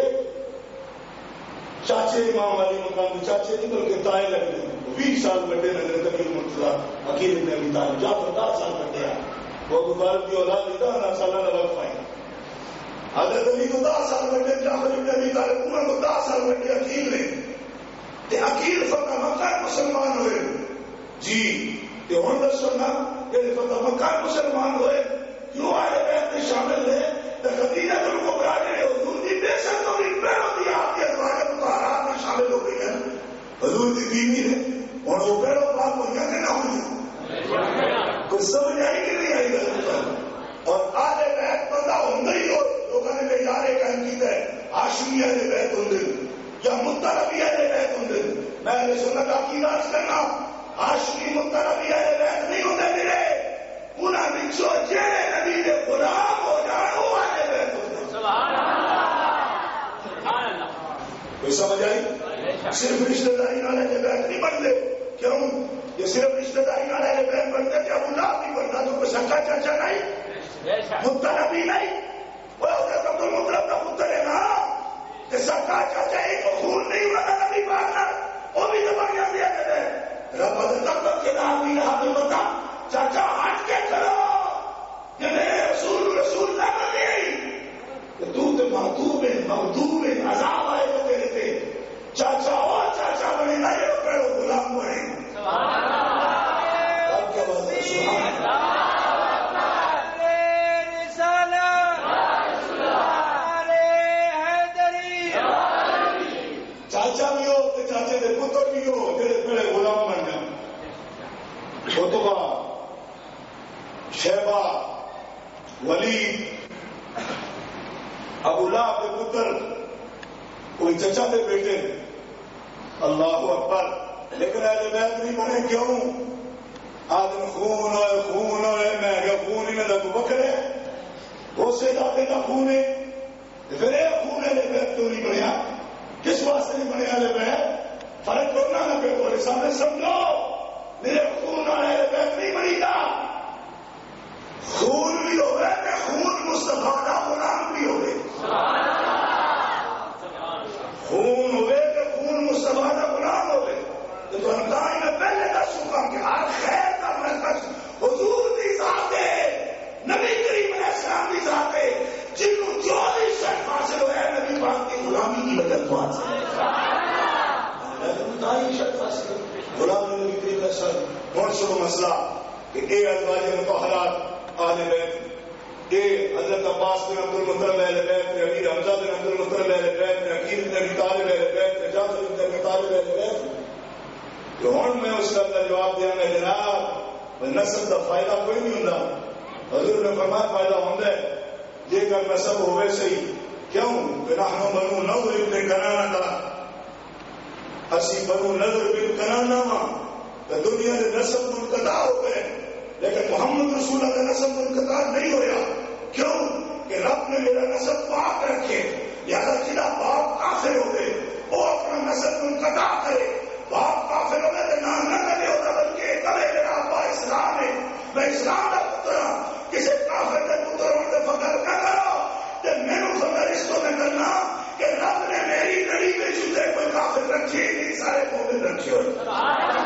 چاچے امام والی مقام چاچے نہیں بلکہ تائے لگتے بیس سال بڑے نظر تقریب مرتضیٰ عقیل ابن ابی طالب جعفر دس سال بڑے ہیں وہ غالب کی اولاد نہیں تھا اللہ سالہ نہ وقت پائیں. حضرت علی کو دس سال بڑے جعفر ابن ابی طالب انہوں کو دس سال بڑے عقیل نے تے عقیل فتح مکہ مسلمان ہوئے. جی تے ہن دسو نا کہ فتح مکہ مسلمان ہوئے کیوں آئے بیت میں شامل ہے تے خدیجہ کو کبرا نے حضور دی بے شک تو ان پیروں دی آپ کے ازواج مطہرات میں شامل ہو گئی ہیں. حضور دی بیوی ہے اور وہ پیروں پاک ہو گیا کہ نہ ہوئی کچھ سمجھ آئی کہ نہیں آئی گل. اور آل بیت بندہ ہوں ہی ہو لوگوں نے بیچارے قائم کیتا ہے ہاشمی اہل بیت ہوں یا مطلبی اہل بیت ہوں. میں اہل سنت کی راج کرنا ہاشمی مطلبی اہل بیت نہیں ہوتے میرے انہاں وچوں جڑے نبی دے غلام ہو جان وہ اہل بیت ہوندے. سبحان اللہ سبحان اللہ. کوئی سمجھ آئی؟ صرف رشتہ داری نال اہل بیت نہیں بنتے. کیوں یہ صرف رشتہ داری نال اہل بیت بنتے کہ ابو لہب نہیں بنتا تو کوئی سکا چاچا نہیں مطلبی نہیں وہ حضرت عبد المطلب کا پتر ہے نا کہ سکا چاچا ایک خون نہیں ہوتا نبی پاک نال وہ بھی تو بن جاتی ہے. رب تک کے نام بھی رہا تو بتا چاچا ہٹ کے کرو یہ میرے رسول رسول نہ بنے تو تو محدود ہے محدود ہے عذاب آئے گا تیرے پہ. چاچا اور چاچا بنے نہ یہ پیڑو غلام بنے. اب کیا بات ہے سبحان اللہ. چاچا بھی ہو تو چاچے کے پتر بھی ہو تیرے پیڑے غلام بن جائیں. خطبہ شیبہ ولید ابو لہب کے پتر کوئی چچا کے بیٹے اللہ اکبر لیکن اہل بیت نہیں بنے. کیوں آدم خون ہوئے خون ہوئے میں کیا خون ہی نہ تو بکرے وہ سے دادے کا خون ہے پھر یہ خون اہل بیت کیوں نہیں بنیا؟ کس واسطے نہیں بنے اہل بیت؟ فرق کرنا نہ پہ بولے سامنے سمجھو میرے خون والے بیت نہیں بنی گا خون بھی ہو گئے کہ خون مصطفیٰ کا غلام بھی ہو گئے خون ہوئے کہ خون مصطفیٰ کا غلام ہو گئے تو ہمدائی میں پہلے کا سکا کہ ہر خیر کا مرکز حضور کی ذات ہے نبی کریم علیہ السلام کی ذات ہے جن کو جو بھی شرف حاصل ہوا ہے نبی پاک کی غلامی کی وجہ تو حاصل غلام نبی کریم علیہ السلام کون سو مسئلہ کہ اے ازواج مطہرات اہل بیت اے حضرت عباس بن عبد المطلب اہل بیت امیر حمزہ بن عبد المطلب اہل بیت عقیل بن ابی طالب اہل بیت جعفر بن ابی طالب اہل بیت جو ہوں میں اس کا جواب دیا میں جناب نسل کا فائدہ کوئی نہیں ہوں حضور نے فرمایا فائدہ ہوں یہ کر نسب ہوئے صحیح کیوں کہ نحن بنو نضر ابن کنانہ کا اسی بنو نضر بن کنانہ ماں کہ دنیا نے نسب منقطع ہو گئے لیکن محمد رسول اللہ کا نسب منقطع نہیں ہویا کیوں کہ رب نے میرا نسب پاک رکھے لہذا جنا باپ کافر ہو گئے وہ اپنا نسب منقطع کرے باپ کافر ہو گئے تو نام نہ کرے ہوتا بلکہ کبھی میرا ابا اسلام ہے میں اسلام کا پتر ہوں کسی کافر کے پتر ہونے سے فخر نہ کرو کہ میں نے فخر اس کو نہ کرنا کہ رب نے میری نڑی میں جوتے کوئی کافر رکھے نہیں سارے مومن رکھے ہوئے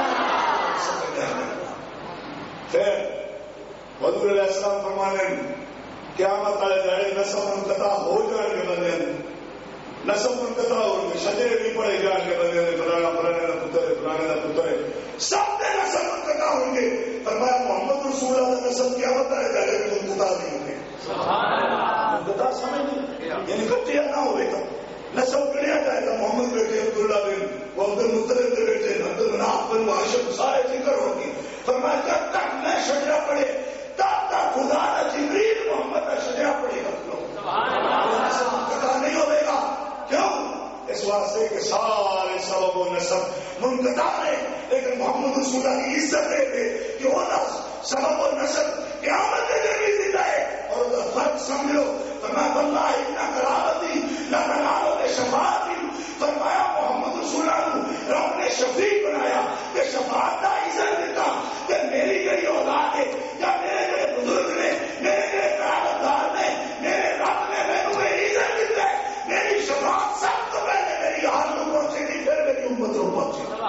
پھر حضور علیہ السلام فرمانے قیامت والے دہاڑے نسب منقطع ہو جان کے بندے نسب منقطع ہو گئے شجرے نہیں پڑے جان کے بندے فلانا فلانے کا پتر ہے فلانے کا پتر ہے سب کے نسب منقطع ہوں گے فرمایا محمد رسول اللہ کا نسب قیامت والے دہاڑے میں منقطع نہیں ہوں گے منقطع سمجھ نہیں یعنی کٹیا نہ ہوئے گا نسب گڑیا جائے گا محمد بیٹے عبداللہ بن وہ عبد المطلب کے بیٹے عبد المناف بن ہاشم سارے ذکر ہوگی فرمایا جب تک میں شجرہ پڑے تب تک خدا کا جبریل محمد کا شجرہ پڑے گا نسب منقطع نہیں ہوئے گا کیوں اس واسطے کہ سارے سبب و نسب منقطع ہے لیکن محمد رسول اللہ کی عزت ہے کہ وہ سبب و نسب قیامت کے دن بھی زندہ ہے اور اس کا فرق سمجھو فرمایا واللہ اتنا قرابتی نہ تنالو کے شفاعتی فرمایا محمد رسول اللہ رب نے شفیع بنایا کہ شفاعت کا عزت دیتا کہ میری میری اولاد ہے یا میرے میرے بزرگ نے میرے میرے قرابتدار نے میرے رب نے میرے عزت دیتا ہے میری شفاعت سب تو پہلے میری حال کو پہنچے گی پھر میری امت کو پہنچے گی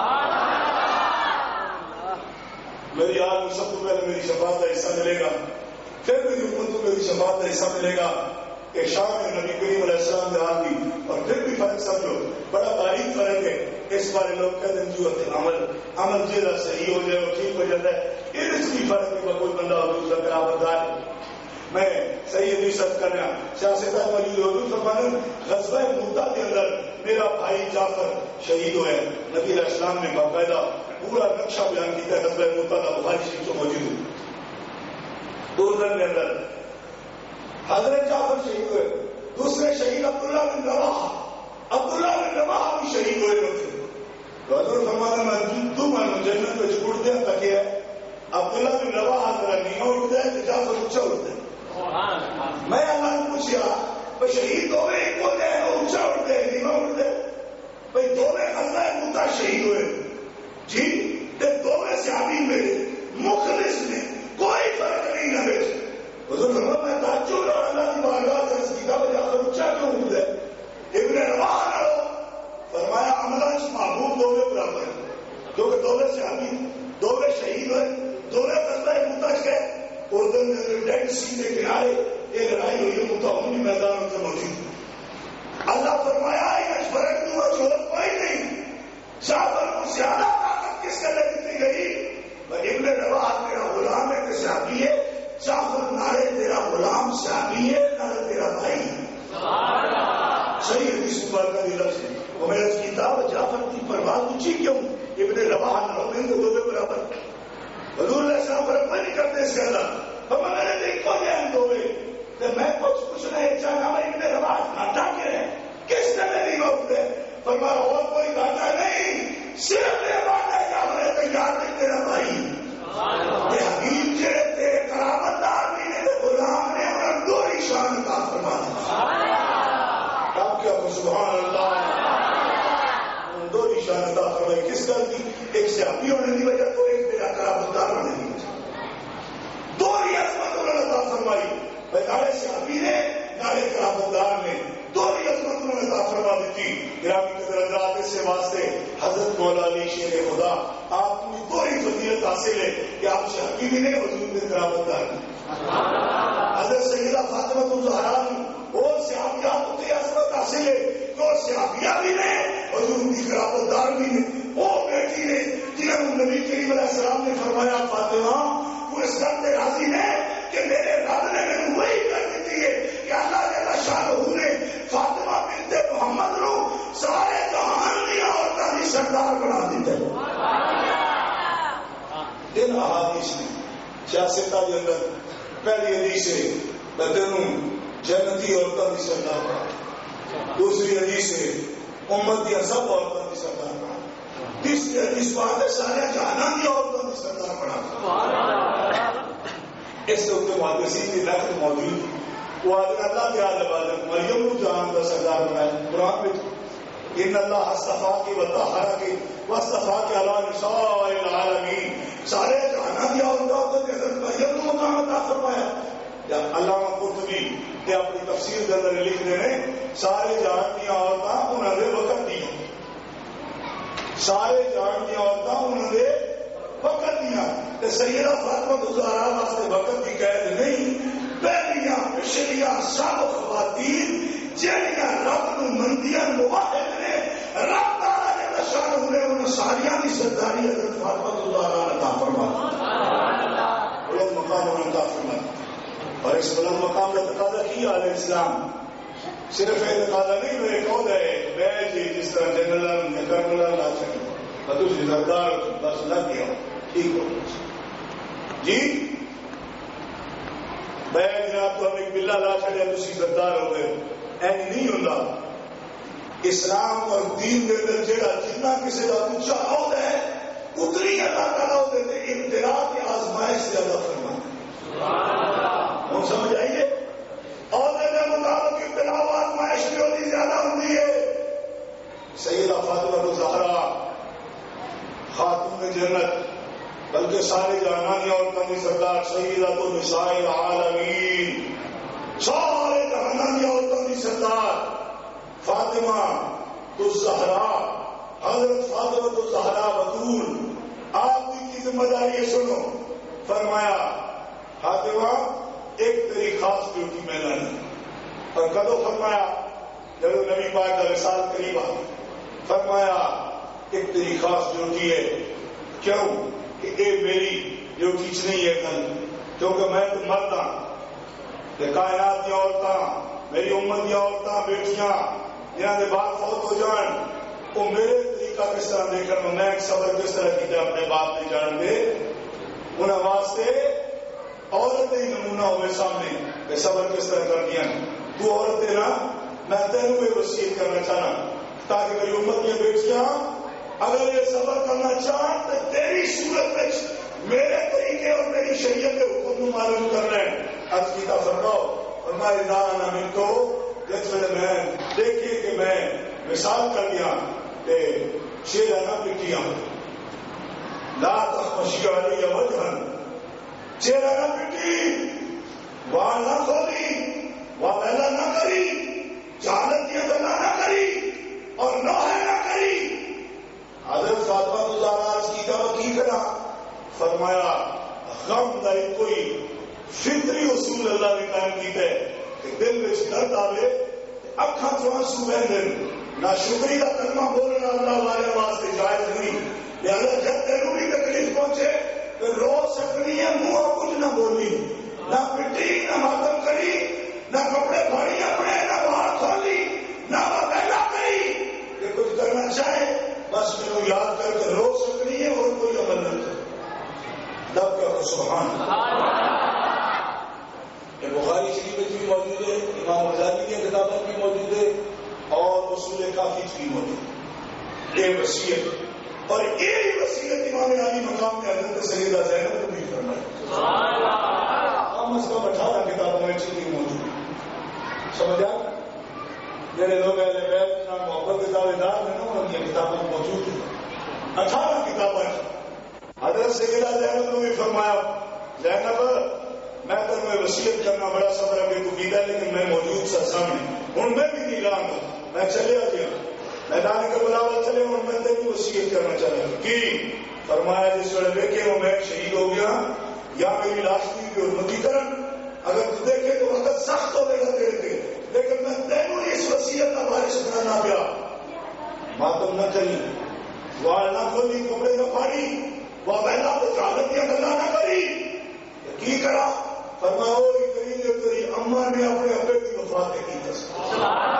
میری حال میں سب کو پہلے میری شفاعت کا حصہ ملے گا پھر میری امت کو میری شفاعت کا حصہ ملے گا کہ شام میں نبی کریم علیہ السلام نے حال دی اور پھر بھی فرق سمجھو بڑا باریک فرق ہے اس بارے لوگ کہتے ہیں جو عمل عمل جیسا صحیح ہو جائے وہ ٹھیک ہو جاتا ہے یہ اس کی فرق ہے کوئی بندہ حضور کا قرابتدار میں صحیح حدیث کر رہا سیاست موجود حضور فرمانے غزوہ موتا کے اندر میرا بھائی جعفر شہید ہوئے نبی علیہ السلام نے باقاعدہ پورا نقشہ بیان کیا غزوہ موتا کا بخاری شریف میں موجود ہے دوسرے کے اندر حضرت جعفر شہید ہوئے دوسرے شہید عبداللہ بن رواحہ عبداللہ بن رواحہ بھی شہید ہوئے تو حضور فرمانے میں تم جنت میں چھوڑ دیا تاکہ عبداللہ بن رواحہ ذرا نیمہ اٹھ جائے تو جعفر اونچا اٹھ جائے میں اللہ نے پوچھا بھائی شہید دو میں ایک ہو جائے وہ اونچا اٹھ جائے نیمہ اٹھ جائے بھائی دو میں غزوہ موتا شہید ہوئے جی دو میں صحابی میں مخلص نے کوئی فرق نہیں نہ بیچ حضور فرمایا میں تعجب اور اللہ کی بارگاہ سے اس کی جا کر اونچا کیوں اٹھ جائے ابن رواحہ نے فرمایا عملہ محبوب دو میں برابر ہے کیونکہ دو میں صحابی دو میں شہید ہوئے دو میں غزوہ موتا گئے اردن ڈیڈ سی کے کنارے ایک لڑائی ہوئی متعملی میدان سے موجود اللہ فرمایا ایک فرق ہوا چھوڑ کوئی نہیں جعفر کو زیادہ طاقت کس کے لیے دی گئی ابن رواحہ تیرا غلام ہے کہ صحابی ہے جعفر نارے تیرا غلام صحابی ہے نارے تیرا بھائی صحیح حدیث مبارکہ دی لفظ ہے وہ میں اس کتاب جعفر کی پرواز پوچھی کیوں ابن رواحہ نہ ہوگی تو دو کے برابر حضور علیہ السلام فرق میں نہیں کرتے اس کے اللہ ہم میں نے دیکھ پا گیا ہم دو کہ میں کچھ کچھ نہیں چاہتا میں ابن رواحہ گھاٹا کے رہے کس نے میری موت ہے فرمایا اور کوئی گھاٹا نہیں صرف یہ بات ہے کہ ہم نے تیار نہیں تیرا بھائی یہ حبیب جڑے تیرے قرابتدار بھی نے غلام نے انہوں دو نشان کا فرمایا اب کیا سبحان اللہ دو نشان کا فرمایا کس گل کی؟ ایک صحابی ہونے کی وجہ تو ایک میرا قرابتدار ہونے کی وجہ. دو ہی عظمت انہوں نے عطا فرمائی. نارے صحابی نے نارے قرابتدار نے دو ہی عظمت انہوں نے عطا فرما دیتی. گرامی قدر حضرات اس سے واسطے حضرت مولا علی شیر خدا آپ کی دو ہی فضیلت حاصل ہے کہ آپ صحابی بھی نہیں حضور کے قرابتدار نے. حضرت سیدہ فاطمہ الزہرا اور صحابیات کو عظمت حاصل ہے تو صحابیہ بھی نے حضور کی قرابتدار بھی نے. وہ بیٹی نے جنہوں نبی کریم علیہ السلام نے فرمایا فاطمہ وہ اس گھر میں راضی ہے کہ میرے رب نے میرے وہی کر دیتی ہے کہ اللہ جل شانہ نے فاطمہ بنت محمد نو سارے جہان کی عورتوں کی سردار بنا دیتے. ان احادیث میں سیاستہ کے اندر پہلی حدیث ہے بدن جنتی عورتوں کی سردار بنا. دوسری حدیث ہے امت کی سب عورتوں کی سردار بنا. تیسری حدیث بات ہے سارے جہان کی عورتوں کی سردار بنا. اس سے اتنے محدثین کی لخت موجود وہ آدمی اللہ کے عالم عالم مریم کو جہان کا سردار بنایا. قرآن میں ان اللہ استفا کی وطہرا کی واستفا کے علی نساء العالمین سارے جہان کی عورتوں کو حضرت مریم کو مقام عطا فرمایا. یا علامہ قرطبی نے اپنی تفسیر کے اندر لکھ دینے سارے جہان کی عورتیں انہوں نے وقت دی. سارے جہان کی عورتیں انہوں نے وقت دیا. سیدہ فاطمہ الزہرا واسطے وقت کی قید نہیں. پہلیاں پچھلیاں سب خواتین جہاں رب نو مندیاں مواحد نے رب تعالی نے شان نے ان ساریاں کی سرداری حضرت فاطمہ الزہرا عطا فرمایا. بلند مقام انہوں نے عطا فرمایا. اور اس بلند مقام کا تقاضا کیا علیہ السلام صرف یہ تقاضا نہیں میرے قول ہے میں جی جس طرح جنرل کرنل لا سکے دوسری سردار بس لگ گیا ٹھیک ہو جی میں جناب تو ایک بلا لا چڑیا دوسری سردار ہو گئے. این نہیں ہوتا. اسلام اور دین کے اندر جڑا جتنا کسی کا اونچا عہدہ ہے اتنی اللہ تعالیٰ ہوتے تھے ابتلا کی آزمائش سے اللہ فرمانا. ہم سمجھ آئیے عہدے کے مطابق ابتلا و آزمائش کی ہوتی زیادہ ہوتی ہے. سیدہ فاطمہ الزہرا خاتون جنت بلکہ سارے جہانی عورتوں کی سردار سیدۃ النساء العالمین سارے جہانی عورتوں کی سردار فاطمہ الزہرا حضرت فاطمہ الزہرا بطول آپ کی ذمہ داری سنو. فرمایا فاطمہ ایک تیری خاص ڈیوٹی میں لائی. اور کدو فرمایا جب نبی پاک کا وصال قریب آ فرمایا ایک تیری خاص ڈیوٹی ہے. کیوں کہ اے میری ڈیوٹی نہیں ہے کل کیونکہ میں تو مرد ہوں. کائنات کی عورتیں میری امت کی عورتیں بیٹیاں جنہوں نے بات فوت ہو جان وہ میرے طریقہ کس طرح دیکھ کر میں ایک صبر کس طرح کی اپنے باپ نہیں جان دے انہیں واسطے عورتیں ہی نمونہ ہوئے سامنے کہ صبر کس طرح کر دیا. تو عورتیں نا میں تینوں یہ وصیت کرنا چاہنا تاکہ میری امت کی بیٹیاں اگر یہ صبر کرنا چاہیں تو تیری صورت میں میرے طریقے اور میری شریعت کے حکم کو معلوم کر لیں. عرض کیتا فرماؤ فرمائے دانا من کو جس میں میں دیکھیے کہ میں مثال کر دیا کہ شیر نہ پٹیاں لا تخمشی علی وجہن چہرہ نہ پٹی وہاں نہ کھولی وہاں پہلا نہ کری جہالت کی گلا نہ کری اور نوحہ نہ کری. حضرت فاطمہ الزہرا کی دعوت کی کرا فرمایا غم کا کوئی فطری اصول اللہ نے قائم کیتا ہے کہ دل میں درد آوے اکھاں چوں آنسو بہندے نہ شکری کا کلمہ بولنا اللہ والے واسطے جائز نہیں. لہذا جب تینوں بھی تکلیف پہنچے تو رو سکنی ہے منہ کچھ نہ بولی نہ پٹی نہ ماتم کری نہ کپڑے پھاڑی اپنے نہ باہر کھولی نہ وغیرہ کری کہ کچھ کرنا چاہے بس میرے یاد کر کے رو سکنی ہے اور کوئی عمل نہ کرے. لب کا سبحان یہ بخاری شریف میں بھی موجود ہے امام غزالی کی کتابت بھی موجود ہے اور اصول کافی بھی موجود ہے. یہ وصیت اور یہی وصیت امام علی مقام میں حضرت سیدہ زینب کو بھی فرمائی. کم از کم اٹھارہ کتابوں میں چیزیں موجود ہیں. سمجھا میرے لوگ اہل بیت اتنا محبت کے دعوے دار ہیں نا ان کی کتابیں موجود ہیں. اٹھارہ کتابیں حضرت سیدہ زینب نے بھی فرمایا زینب میں تمہیں وصیت کرنا بڑا صبر ہے کہ تو کیتا ہے لیکن میں موجود سا سامنے ہوں میں بھی نہیں لاؤں گا میں چلے آ گیا میدان کربلا والے چلے ہوں میں تیری وصیت کرنا چاہتا ہوں کی فرمایا جس وقت دیکھے وہ میں شہید ہو گیا یا میری لاش کی حرمتی کرن اگر تو دیکھے تو وقت سخت ہو گا تیرے کے لیکن میں تینوں اس وصیت کا بارش بنانا پیا ماتم نہ کری وہاں نہ کھولی کپڑے نہ پاڑی وہ پہلا تو چالت یا گلا نہ کری کی کرا فرمایا وہ کری جو تیری اماں نے اپنے ابے کی وفات کی تھی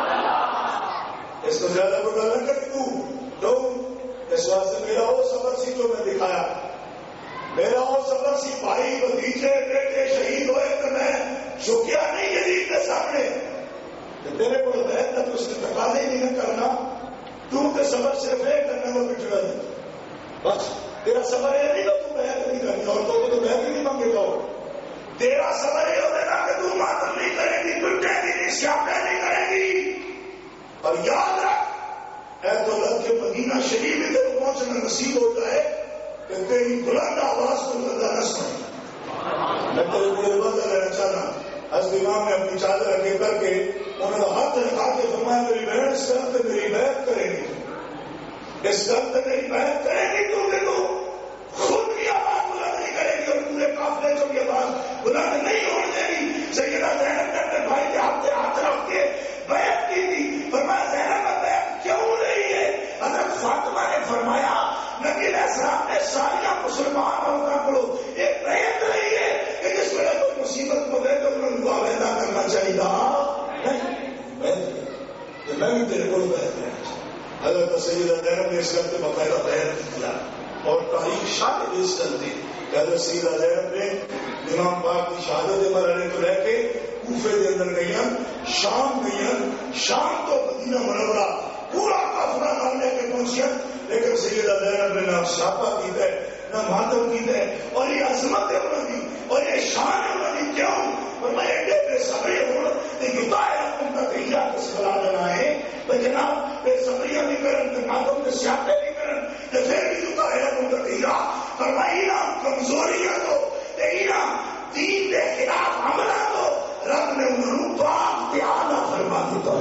اس کو زیادہ کو نہ کری تو تو اس واسطے میرا وہ صبر سی جو میں دکھایا میرا وہ صبر سی بھائی بھتیجے بیٹے شہید ہوئے تو میں شکریہ نہیں یزید کے سامنے تیرے کو بیت نہ تو اس نے تقاضے ہی نہیں کرنا تو تے صبر صرف ایک کرنا وہ بٹھڑا دے بس تیرا صبر یہ نہیں تو بیت نہیں کرنی اور تو تو بیت نہیں مانگے گا تیرا صبر یہ ہوگا کہ تو ماتم نہیں کرے گی ٹوٹے گی نہیں سیاپے نہیں کرے گی اور یاد رکھ اے دولت کے مدینہ شریف میں تیرے پہنچنا نصیب ہو جائے کہ تیری بلند آواز کو لگا نہ سنے میں تیرے کو روزہ لینا چاہنا حضرت امام نے اپنی چادر اگے کر کے انہوں نے ہاتھ رکھا کے فرمایا میری بہن اس طرح سے میری بیعت کرے گی اس طرح سے میری بیعت کرے گی تو کہ تو خود کی آواز بلند نہیں کرے گی اور پورے قافلے کو کی آواز بلند نہیں ہونے دے گی سیدہ زینب نے اپنے بھائی کے ہاتھ ہاتھ رکھ کے بیعت کی تھی فرمایا زینب بیعت کیوں رہی ہے حضرت فاطمہ نے فرمایا نبی علیہ السلام نے ساریاں مسلمان عورتوں کو ایک بیعت رہی ہے کہ جس وجہ کوئی مصیبت کو دے تو انہوں نے دعا ویدا کرنا چاہیے نہیں بیعت میں بھی تیرے کو بیعت کرنا حضرت سیدہ زینب نے اس وقت باقاعدہ بیعت کیا اور تاریخ شاہد اس کرتی کہ حضرت سیدہ زینب نے امام پاک کی شہادت مرحلے کو لے کے کوفے کے اندر گئیاں شام گئیاں شام تو مدینہ منورہ پورا قافلہ نام لے کے پہنچیا لیکن سیدہ زینب نے نہ چھاپا کیتا ہے نہ ماتم کیتا ہے اور یہ عظمت ہے انہوں نے اور یہ شان ہے انہوں نے کیوں اور میں ایڈے بے صبری ہوں کہ یوتائے حکم کا تیجا کس خلا دینا ہے تو جناب بے صبریاں نہیں کرن تو ماتم کے سیاپے نہیں کرن تو پھر بھی یوتائے حکم کا تیجا فرمائی نا کمزوریاں تو اینا دین دے خلاف عملہ تو رب نے انہوں پاک تیانا فرما دیتا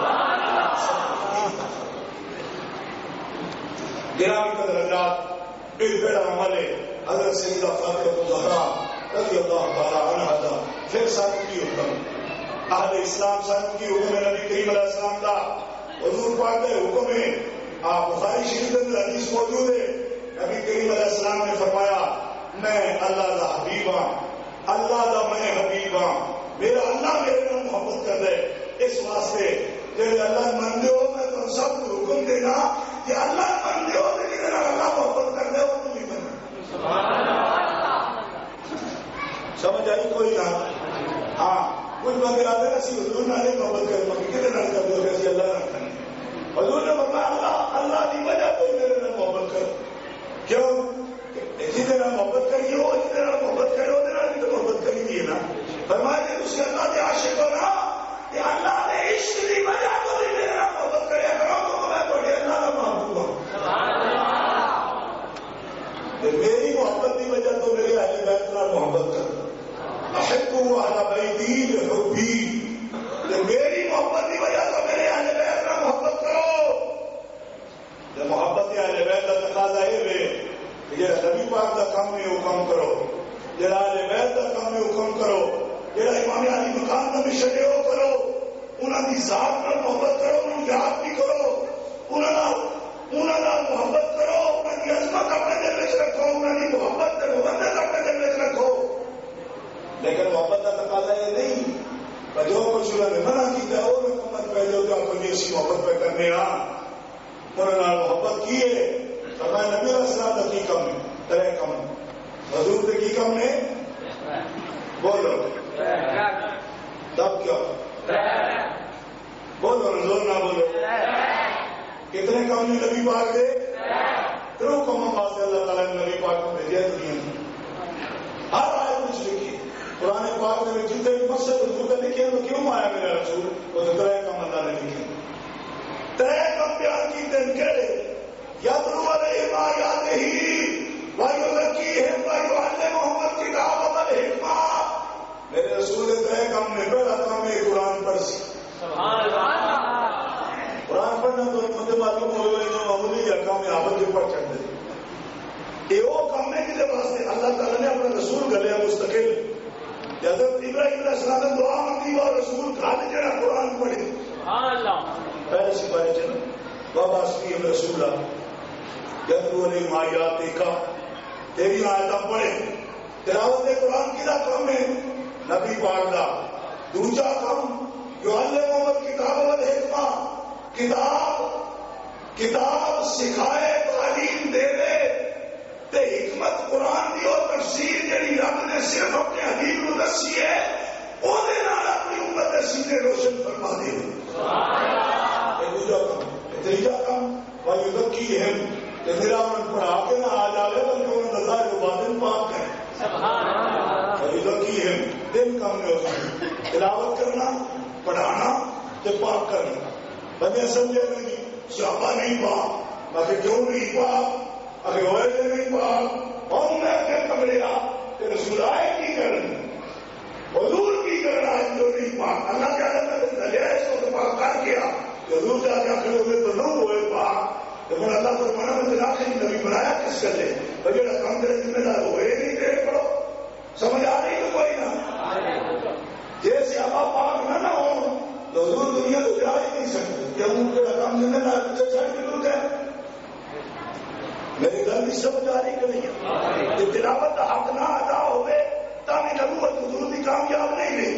گرامی کا درجات ایک بڑا عمل ہے حضرت سیدہ فاطمہ الزہرا رضی اللہ تعالی عنہا دا پھر ساتھ کی حکم اہل اسلام ساتھ کی حکم نبی کریم علیہ السلام دا حضور پاک دے حکم ہے آپ بخاری شریف میں حدیث موجود ہے نبی کریم علیہ السلام نے فرمایا میں اللہ دا حبیب ہاں اللہ دا میں حبیب ہاں میرا اللہ میرے نام محبت کر دے اس واسطے جب اللہ مندے ہو میں تو سب کو حکم دینا کہ اللہ مندے ہو لیکن اللہ محبت کر دے وہ تو بھی بنا سمجھ آئی کوئی نہ ہاں کچھ بندے آتے نا سی حضور نہ محبت کر مگر کتنے نہ کر دو کہ اللہ نہ کرنے حضور نے فرمایا اللہ اللہ کی وجہ کوئی میرے نام محبت کر کیوں جتنے نام محبت کریے ہو جتنے نام محبت کرے ہو دینا تو محبت کری دیے نا فرمایا کہ اس کے اللہ کے عاشق ہو نا کہ اللہ نے عشق کی وجہ کو بھی میرے نام محبت کرے کرو تو میں بڑے اللہ کا محبوب ہوں میری محبت کی وجہ تو میرے اہل بیت نال محبت کر احبوا اہل بیتی بحبی میری محبت کی وجہ تو میرے اہل بیت نال محبت کرو جب محبت اہل بیت کا تقاضا ہے جڑا نبی پاک کا کام ہے وہ کام کرو جڑا اہل بیت کا کام ہے وہ کام کرو جڑا امام علی مقام کا مشن ہے وہ کرو انہوں کی ذات نال محبت کرو انہوں کی یاد بھی کرو انہوں انہوں نے محبت کرو انہوں کی عظمت اپنے دل میں رکھو انہوں کی محبت مبدت اپنے دل میں رکھو لیکن محبت کا تقاضا یہ نہیں جو کچھ انہوں نے منع کیا وہ محبت پہ جو آپ کو ایسی محبت پہ کرنے آ انہوں نے محبت کی ہے فرمایا نبی علیہ السلام کا کی کم ہے ترے کم حضور کے کی کم نے بولو تب کیا بولو زور نہ بولو کتنے کام نے نبی پاک دے ترو کم پاس اللہ تعالیٰ نے نبی پاک کو بھیجا دنیا میں ہر آئے کچھ لکھی قرآن پاک میں جتنے بھی مقصد حضور کا لکھے تو کیوں آیا میرا رسول وہ تو ترے کم اللہ نے لکھے ترے کم بیان کی دن کہے یدرو علیہم آیات علیہ السلام دعا منگی اور رسول گھر جڑا قرآن پڑھے پہلے سپارے چلو بابا اسلیم رسول یتلو علیہم آیاتک تیری آیتاں پڑھے. تلاوت قرآن کی کام ہے نبی پاک دا. دوسرا کام یعلمہم الکتاب والحکمہ کتاب کتاب سکھائے تعلیم دے دے تے حکمت قرآن دی اور تفسیر جڑی رب نے صرف اپنے حبیب نو دسی ہے او دے نال اپنی امت دے سینے روشن فرما دے. یہ دوسرا کام. تیسرا کام وَيُزَكِّيهِمْ کہ میرا من پڑھا کے نہ آ جاوے بلکہ انہوں نے نظر باطن پاک ہے. وَيُزَكِّيهِمْ دن کام میں ہوتا تلاوت کرنا پڑھانا تے پاک کرنا. بندے سمجھے نہیں صحابہ نہیں پاک باقی کیوں نہیں پاک اگر ہوئے تھے نہیں پاک اور میں اپنے کمرے آ کہ رسول آئے کی کرنا حضور کی کرنا ہے جو نہیں پاک اللہ کیا کرتا ہے لے اس کو پاک کر کیا حضور جا کے آخر ہوئے تو نہ ہوئے پاک لیکن اللہ فرمانا میں دلا کے نبی بنایا کس کر لے اور جڑا کام کرے ذمہ دار ہوئے نہیں تیرے پڑھو سمجھ آ رہی تو کوئی نہ جیسے آپ پاک نہ نہ ہو تو حضور دنیا تو جا ہی نہیں سکتے کہ ہم جڑا کام ذمہ دار پیچھے چھڑ کے دور ہے. میری گل بھی سمجھ آ رہی کہ نہیں ہے. تلاوت کا حق نہ ادا ہوئے تاکہ نبوت حضور کی کامیاب نہیں رہی.